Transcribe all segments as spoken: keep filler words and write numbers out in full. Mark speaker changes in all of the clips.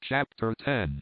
Speaker 1: Chapter ten.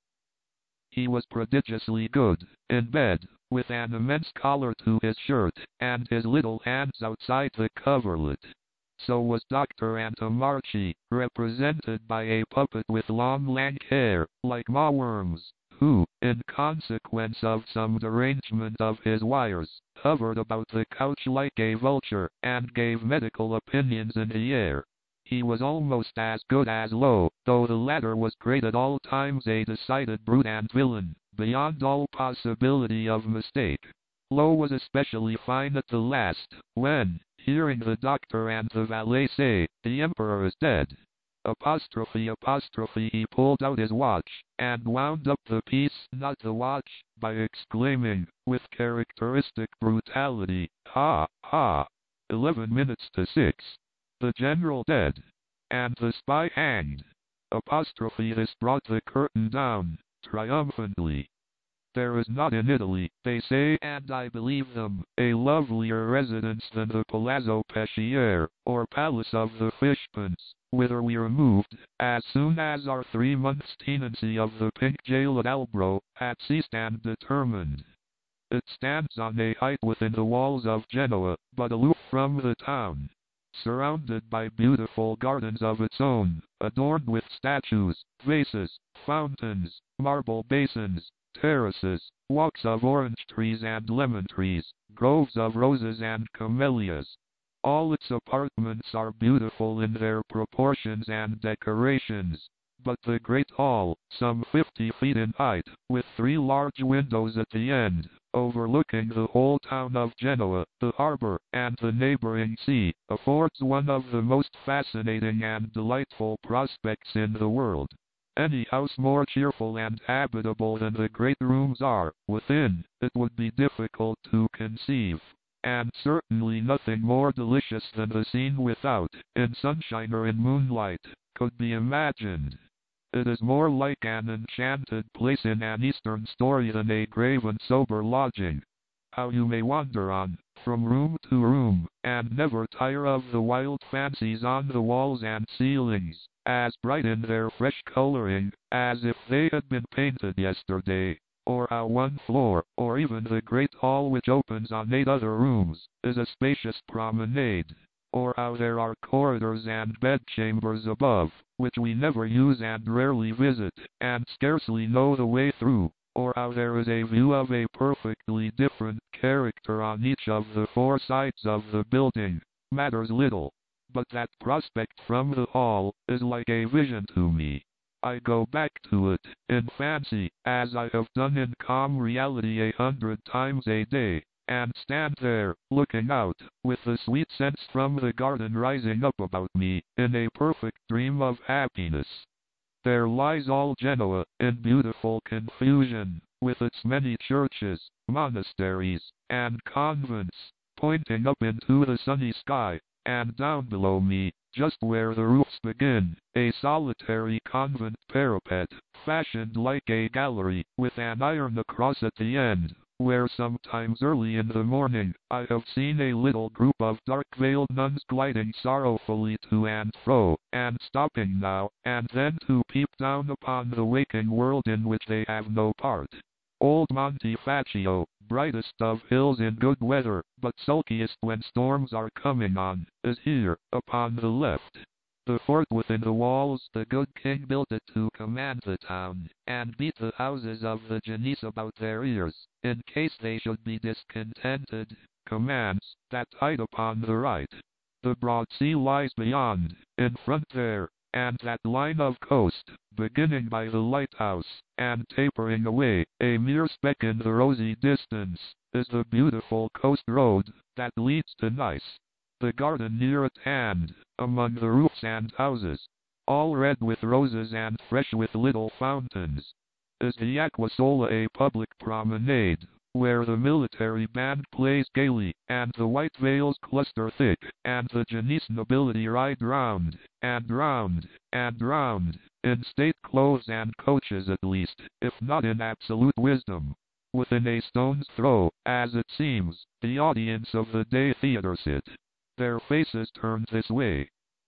Speaker 1: He was prodigiously good, in bed, with an immense collar to his shirt, and his little hands outside the coverlet. So was Doctor Antomarchi, represented by a puppet with long lank hair, like mawworms, who, in consequence of some derangement of his wires, hovered about the couch like a vulture, and gave medical opinions in the air. He was almost as good as Low, though the latter was great at all times a decided brute and villain, beyond all possibility of mistake. Low was especially fine at the last, when, hearing the doctor and the valet say, "The Emperor is dead," apostrophe apostrophe he pulled out his watch, and wound up the piece, not the watch, by exclaiming, with characteristic brutality, "Ha, ha! Eleven minutes to six. The General dead, and the spy hanged." Apostrophe this brought the curtain down, triumphantly. There is not in Italy, they say, and I believe them, a lovelier residence than the Palazzo Peschier, or Palace of the Fishponds, whither we removed, as soon as our three months' tenancy of the Pink Jail at Albro had ceased and determined. It stands on a height within the walls of Genoa, but aloof from the town, surrounded by beautiful gardens of its own, adorned with statues, vases, fountains, marble basins, terraces, walks of orange trees and lemon trees, groves of roses and camellias. All its apartments are beautiful in their proportions and decorations, but the great hall, some fifty feet in height, with three large windows at the end, overlooking the whole town of Genoa, the harbor, and the neighboring sea, affords one of the most fascinating and delightful prospects in the world. Any house more cheerful and habitable than the great rooms are, within, it would be difficult to conceive, and certainly nothing more delicious than the scene without, in sunshine or in moonlight, could be imagined. It is more like an enchanted place in an Eastern story than a grave and sober lodging. How you may wander on, from room to room, and never tire of the wild fancies on the walls and ceilings, as bright in their fresh coloring, as if they had been painted yesterday, or how one floor, or even the great hall which opens on eight other rooms, is a spacious promenade, or how there are corridors and bedchambers above, which we never use and rarely visit, and scarcely know the way through, or how there is a view of a perfectly different character on each of the four sides of the building, matters little. But that prospect from the hall is like a vision to me. I go back to it, in fancy, as I have done in calm reality a hundred times a day, and stand there, looking out, with the sweet scents from the garden rising up about me, in a perfect dream of happiness. There lies all Genoa, in beautiful confusion, with its many churches, monasteries, and convents, pointing up into the sunny sky, and down below me, just where the roofs begin, a solitary convent parapet, fashioned like a gallery, with an iron cross at the end, where sometimes early in the morning I have seen a little group of dark-veiled nuns gliding sorrowfully to and fro, and stopping now and then to peep down upon the waking world in which they have no part. Old Monte Faccio, brightest of hills in good weather, but sulkiest when storms are coming on, is here, upon the left. The fort within the walls, the good king built it to command the town, and beat the houses of the Genoese about their ears, in case they should be discontented, commands, that height upon the right. The broad sea lies beyond, in front there, and that line of coast, beginning by the lighthouse, and tapering away, a mere speck in the rosy distance, is the beautiful coast road, that leads to Nice. The garden near at hand, among the roofs and houses, all red with roses and fresh with little fountains, is the Acqua Sola, a public promenade, where the military band plays gaily, and the white veils cluster thick, and the Genoese nobility ride round, and round, and round, in state clothes and coaches at least, if not in absolute wisdom. Within a stone's throw, as it seems, the audience of the day theater sit, their faces turned this way.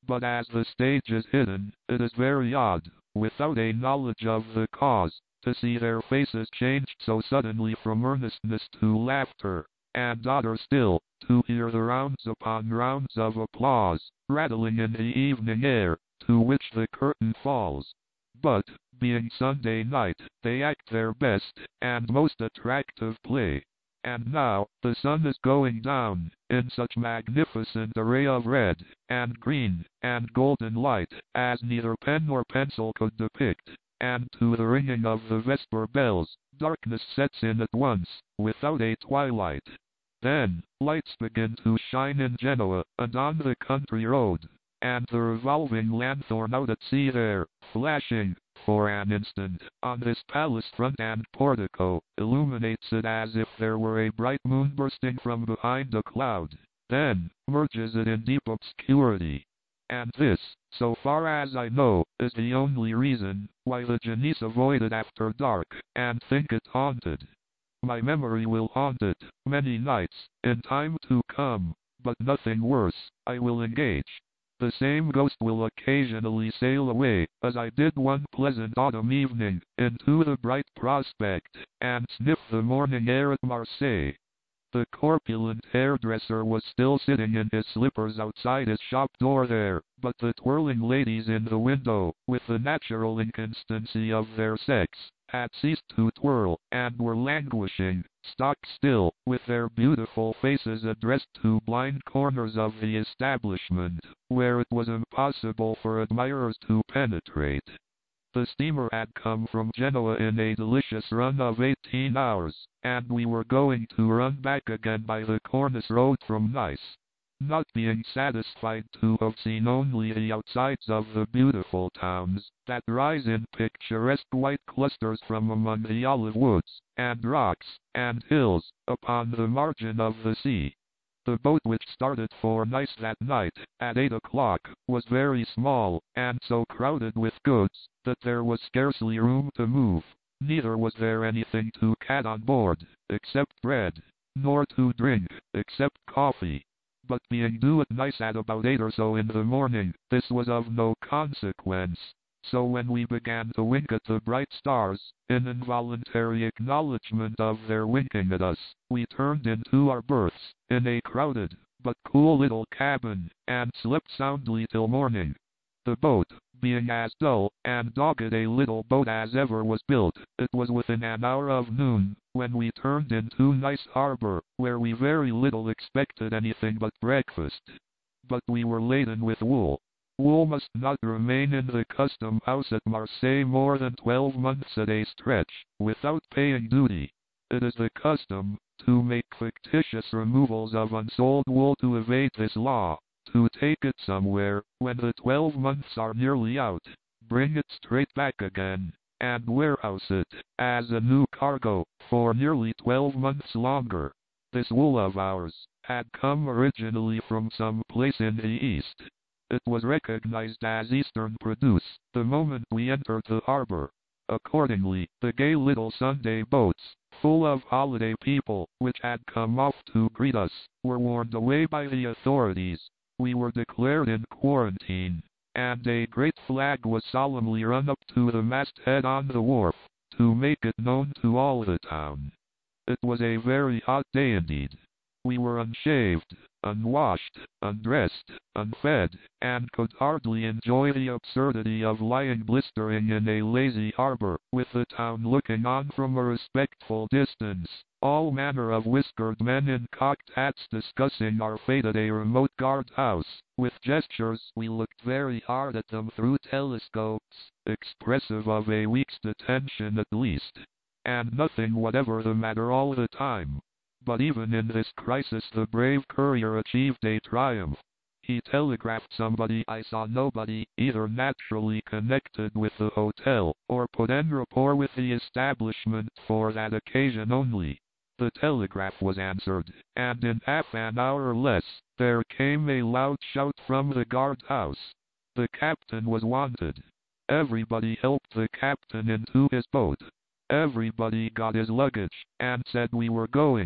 Speaker 1: but as the stage is hidden, it is very odd, without a knowledge of the cause, to see their faces changed so suddenly from earnestness to laughter, and odder still, to hear the rounds upon rounds of applause, rattling in the evening air, to which the curtain falls. But, being Sunday night, they act their best, and most attractive play. And now, the sun is going down, in such magnificent array of red, and green, and golden light, as neither pen nor pencil could depict, and to the ringing of the vesper bells, darkness sets in at once, without a twilight. Then, lights begin to shine in Genoa, and on the country road, and the revolving lanthorn out at sea there, flashing, for an instant, on this palace front and portico, illuminates it as if there were a bright moon bursting from behind a cloud, then, merges it in deep obscurity. And this, so far as I know, is the only reason why the Genoese avoid it after dark, and think it haunted. My memory will haunt it, many nights, in time to come, but nothing worse, I will engage. The same ghost will occasionally sail away, as I did one pleasant autumn evening, into the bright prospect, and sniff the morning air at Marseilles. The corpulent hairdresser was still sitting in his slippers outside his shop door there, but the twirling ladies in the window, with the natural inconstancy of their sex, had ceased to twirl, and were languishing, stock still, with their beautiful faces addressed to blind corners of the establishment, where it was impossible for admirers to penetrate. The steamer had come from Genoa in a delicious run of eighteen hours, and we were going to run back again by the Cornice road from Nice. Not being satisfied to have seen only the outsides of the beautiful towns that rise in picturesque white clusters from among the olive woods, and rocks, and hills, upon the margin of the sea. The boat which started for Nice that night, at eight o'clock, was very small, and so crowded with goods, that there was scarcely room to move. Neither was there anything to cat on board, except bread, nor to drink, except coffee. But being due at Nice at about eight or so in the morning, this was of no consequence. So when we began to wink at the bright stars, in involuntary acknowledgment of their winking at us, we turned into our berths, in a crowded, but cool little cabin, and slept soundly till morning. The boat, being as dull and dogged a little boat as ever was built, it was within an hour of noon, when we turned into Nice harbor, where we very little expected anything but breakfast. But we were laden with wool. Wool must not remain in the custom house at Marseilles more than twelve months at a stretch, without paying duty. It is the custom to make fictitious removals of unsold wool to evade this law, to take it somewhere, when the twelve months are nearly out, bring it straight back again, and warehouse it, as a new cargo, for nearly twelve months longer. This wool of ours had come originally from some place in the east. It was recognized as Eastern produce the moment we entered the harbor. Accordingly, the gay little Sunday boats, full of holiday people, which had come off to greet us, were warned away by the authorities. We were declared in quarantine, and a great flag was solemnly run up to the masthead on the wharf, to make it known to all the town. It was a very hot day indeed. We were unshaved, unwashed, undressed, unfed, and could hardly enjoy the absurdity of lying blistering in a lazy harbor, with the town looking on from a respectful distance, all manner of whiskered men in cocked hats discussing our fate at a remote guard-house. With gestures we looked very hard at them through telescopes, expressive of a week's detention at least, and nothing whatever the matter all the time. But even in this crisis the brave courier achieved a triumph. He telegraphed somebody I saw nobody, either naturally connected with the hotel, or put en rapport with the establishment for that occasion only. The telegraph was answered, and in half an hour or less, there came a loud shout from the guard-house. The captain was wanted. Everybody helped the captain into his boat. Everybody got his luggage, and said we were going.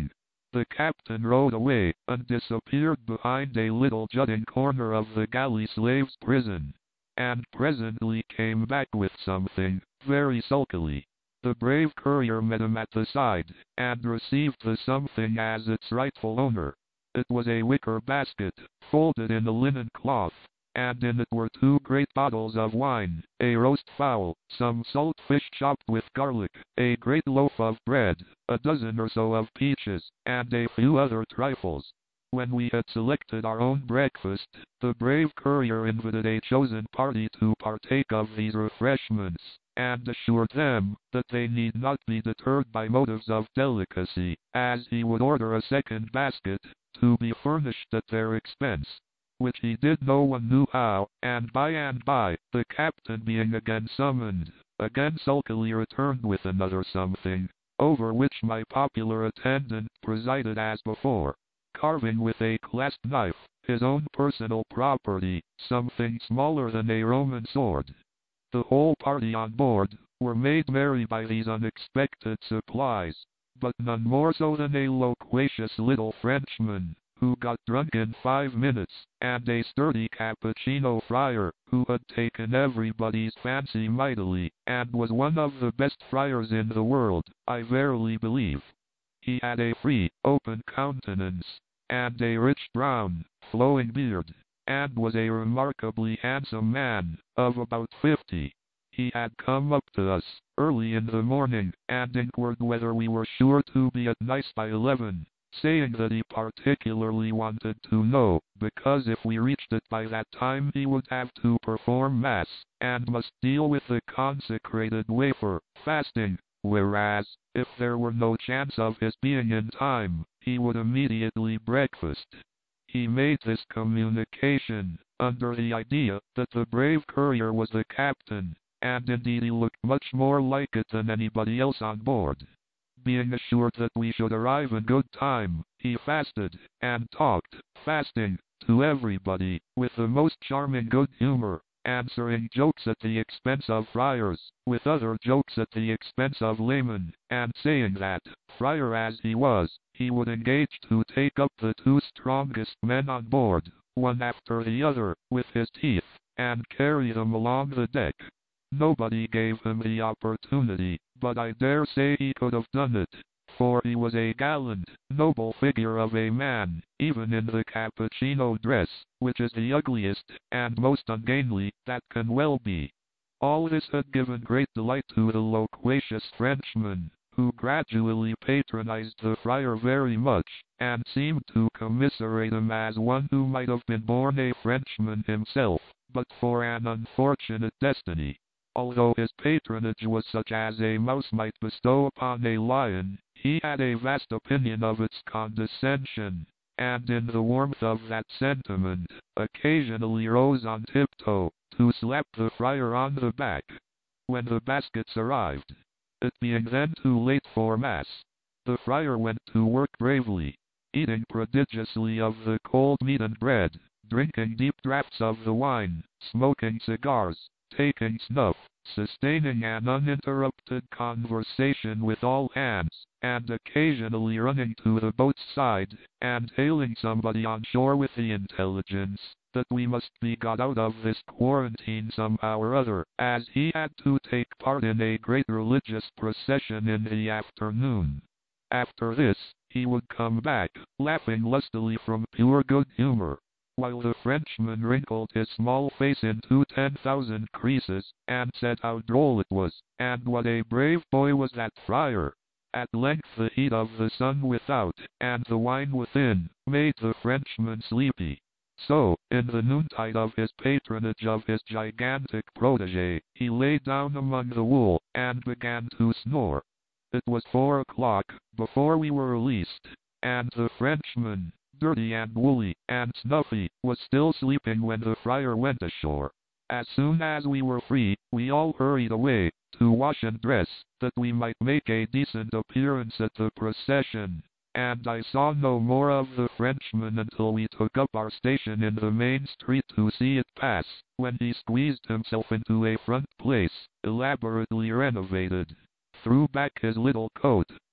Speaker 1: The captain rowed away, and disappeared behind a little jutting corner of the galley slave's prison, and presently came back with something, very sulkily. The brave courier met him at the side, and received the something as its rightful owner. It was a wicker basket, folded in a linen cloth, and in it were two great bottles of wine, a roast fowl, some salt fish chopped with garlic, a great loaf of bread, a dozen or so of peaches, and a few other trifles. When we had selected our own breakfast, the brave courier invited a chosen party to partake of these refreshments, and assured them that they need not be deterred by motives of delicacy, as he would order a second basket, to be furnished at their expense, which he did no one knew how, and by and by, the captain being again summoned, again sulkily returned with another something, over which my popular attendant presided as before, carving with a clasp knife, his own personal property, something smaller than a Roman sword. The whole party on board were made merry by these unexpected supplies, but none more so than a loquacious little Frenchman, who got drunk in five minutes, and a sturdy Cappuccino friar, who had taken everybody's fancy mightily, and was one of the best friars in the world, I verily believe. He had a free, open countenance, and a rich brown, flowing beard, and was a remarkably handsome man, of about fifty. He had come up to us, early in the morning, and inquired whether we were sure to be at Nice by eleven, saying that he particularly wanted to know, because if we reached it by that time he would have to perform Mass, and must deal with the consecrated wafer, fasting, whereas, if there were no chance of his being in time, he would immediately breakfast. He made this communication, under the idea that the brave courier was the captain, and indeed he looked much more like it than anybody else on board. Being assured that we should arrive in good time, he fasted, and talked, fasting, to everybody, with the most charming good humor, answering jokes at the expense of friars, with other jokes at the expense of laymen, and saying that, friar as he was, he would engage to take up the two strongest men on board, one after the other, with his teeth, and carry them along the deck. Nobody gave him the opportunity, but I dare say he could have done it, for he was a gallant, noble figure of a man, even in the Cappuccino dress, which is the ugliest, and most ungainly, that can well be. All this had given great delight to the loquacious Frenchman, who gradually patronized the friar very much, and seemed to commiserate him as one who might have been born a Frenchman himself, but for an unfortunate destiny. Although his patronage was such as a mouse might bestow upon a lion, he had a vast opinion of its condescension, and in the warmth of that sentiment, occasionally rose on tiptoe, to slap the friar on the back, when the baskets arrived. It being then too late for Mass, the friar went to work bravely, eating prodigiously of the cold meat and bread, drinking deep draughts of the wine, smoking cigars, taking snuff, sustaining an uninterrupted conversation with all hands, and occasionally running to the boat's side, and hailing somebody on shore with the intelligence that we must be got out of this quarantine somehow or other, as he had to take part in a great religious procession in the afternoon. After this, he would come back, laughing lustily from pure good humor, while the Frenchman wrinkled his small face into ten thousand creases, and said how droll it was, and what a brave boy was that friar. At length the heat of the sun without, and the wine within, made the Frenchman sleepy. So, in the noontide of his patronage of his gigantic protege, he lay down among the wool, and began to snore. It was four o'clock before we were released, and the Frenchman, dirty and woolly, and snuffy, was still sleeping when the friar went ashore. As soon as we were free, we all hurried away, to wash and dress, that we might make a decent appearance at the procession, and I saw no more of the Frenchman until we took up our station in the main street to see it pass, when he squeezed himself into a front place, elaborately renovated, threw back his little coat,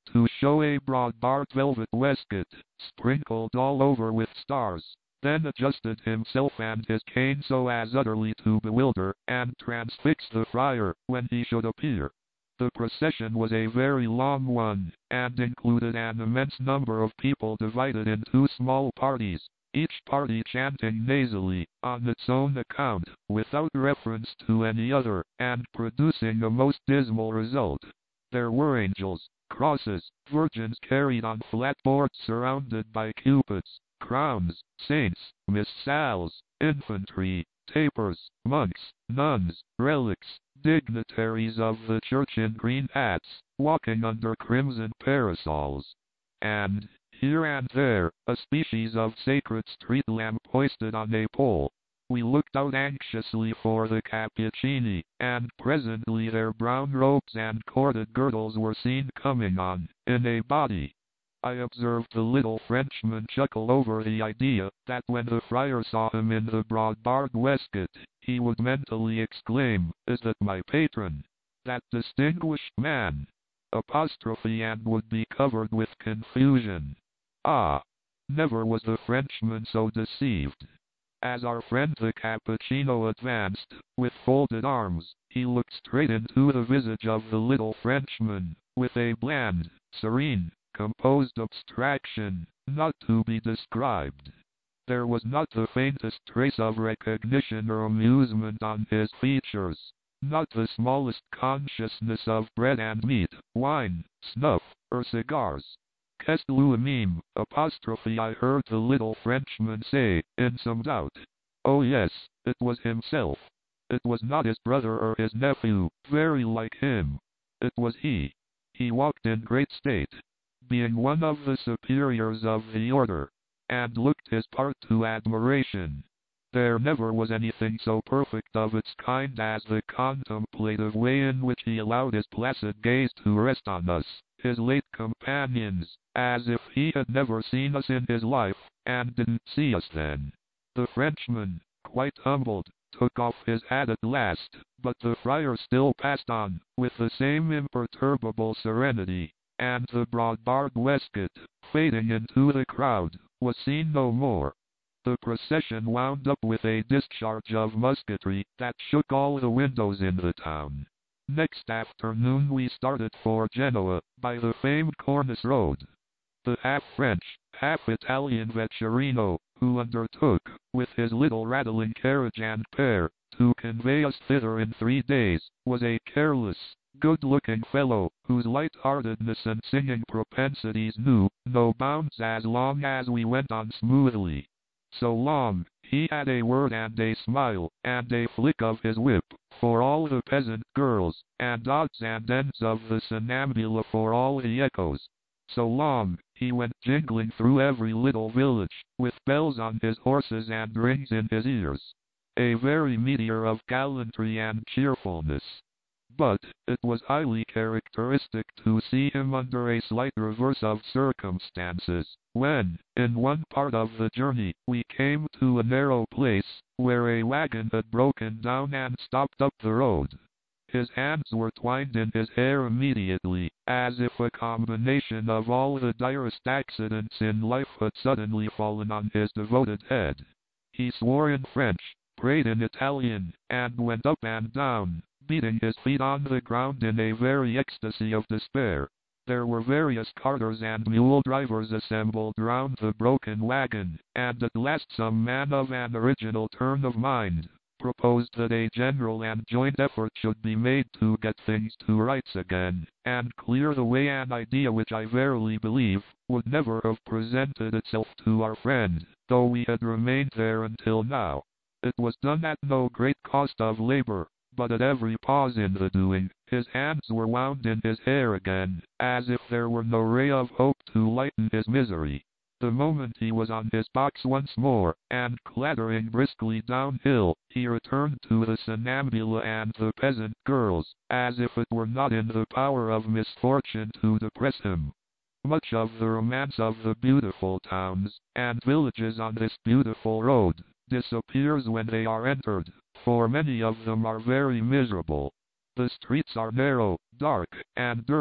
Speaker 1: to show a broad-barred velvet waistcoat, sprinkled all over with stars, then adjusted himself and his cane so as utterly to bewilder and transfix the friar when he should appear. The procession was a very long one, and included an immense number of people divided in two small parties, each party chanting nasally, on its own account, without reference to any other, and producing a most dismal result. There were angels, crosses, virgins carried on flat boards surrounded by cupids, crowns, saints, missals, infantry, tapers, monks, nuns, relics, dignitaries of the church in green hats, walking under crimson parasols, and, here and there, a species of sacred street lamp hoisted on a pole. We looked out anxiously for the Cappuccini, and presently their brown robes and corded girdles were seen coming on, in a body. I observed the little Frenchman chuckle over the idea that when the friar saw him in the broad-barred waistcoat, he would mentally exclaim, "Is that my patron? That distinguished man?" Apostrophe and would be covered with confusion. Ah! Never was the Frenchman so deceived. As our friend the Cappuccino advanced, with folded arms, he looked straight into the visage of the little Frenchman, with a bland, serene, composed abstraction, not to be described. There was not the faintest trace of recognition or amusement on his features, not the smallest consciousness of bread and meat, wine, snuff, or cigars. "Qu'est-ce lui-même?" apostrophe I heard the little Frenchman say, in some doubt. Oh yes, it was himself. It was not his brother or his nephew, very like him. It was he. He walked in great state, being one of the superiors of the order, and looked his part to admiration. There never was anything so perfect of its kind as the contemplative way in which he allowed his placid gaze to rest on us, his late companions, as if he had never seen us in his life, and didn't see us then. The Frenchman, quite humbled, took off his hat at last, but the friar still passed on, with the same imperturbable serenity, and the broad-barred waistcoat, fading into the crowd, was seen no more. The procession wound up with a discharge of musketry that shook all the windows in the town. Next afternoon we started for Genoa, by the famed Cornice road. The half-French, half-Italian Vetturino, who undertook, with his little rattling carriage and pair, to convey us thither in three days, was a careless, good-looking fellow, whose light-heartedness and singing propensities knew no bounds as long as we went on smoothly. So long, he had a word and a smile, and a flick of his whip, for all the peasant girls, and odds and ends of the Sonnambula for all the echoes. So long, he went jingling through every little village, with bells on his horses and rings in his ears. A very meteor of gallantry and cheerfulness. But, it was highly characteristic to see him under a slight reverse of circumstances, when, in one part of the journey, we came to a narrow place, where a wagon had broken down and stopped up the road. His hands were twined in his hair immediately, as if a combination of all the direst accidents in life had suddenly fallen on his devoted head. He swore in French, prayed in Italian, and went up and down, beating his feet on the ground in a very ecstasy of despair. There were various carters and mule drivers assembled round the broken wagon, and at last some man of an original turn of mind proposed that a general and joint effort should be made to get things to rights again, and clear the way, an idea which I verily believe would never have presented itself to our friend, though we had remained there until now. It was done at no great cost of labor, but at every pause in the doing, his hands were wound in his hair again, as if there were no ray of hope to lighten his misery. The moment he was on his box once more, and clattering briskly downhill, he returned to the Sonnambula and the peasant girls, as if it were not in the power of misfortune to depress him. Much of the romance of the beautiful towns and villages on this beautiful road disappears when they are entered, for many of them are very miserable. The streets are narrow, dark, and dirty,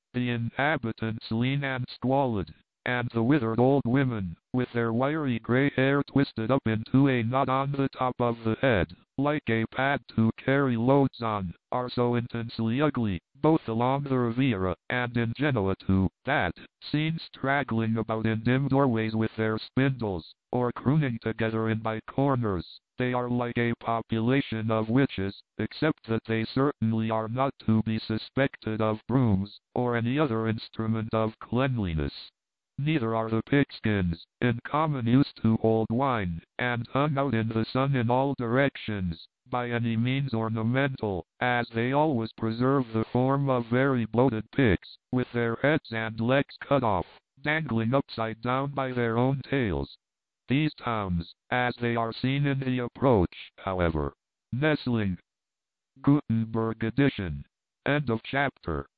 Speaker 1: the inhabitants lean and squalid, and the withered old women, with their wiry grey hair twisted up into a knot on the top of the head, like a pad to carry loads on, are so intensely ugly, both along the Riviera and in Genoa too, that, seen straggling about in dim doorways with their spindles, or crooning together in by corners, they are like a population of witches, except that they certainly are not to be suspected of brooms, or any other instrument of cleanliness. Neither are the pigskins, in common use to hold wine, and hung out in the sun in all directions, by any means ornamental, as they always preserve the form of very bloated pigs, with their heads and legs cut off, dangling upside down by their own tails. These towns, as they are seen in the approach, however, nestling. Gutenberg edition. End of chapter.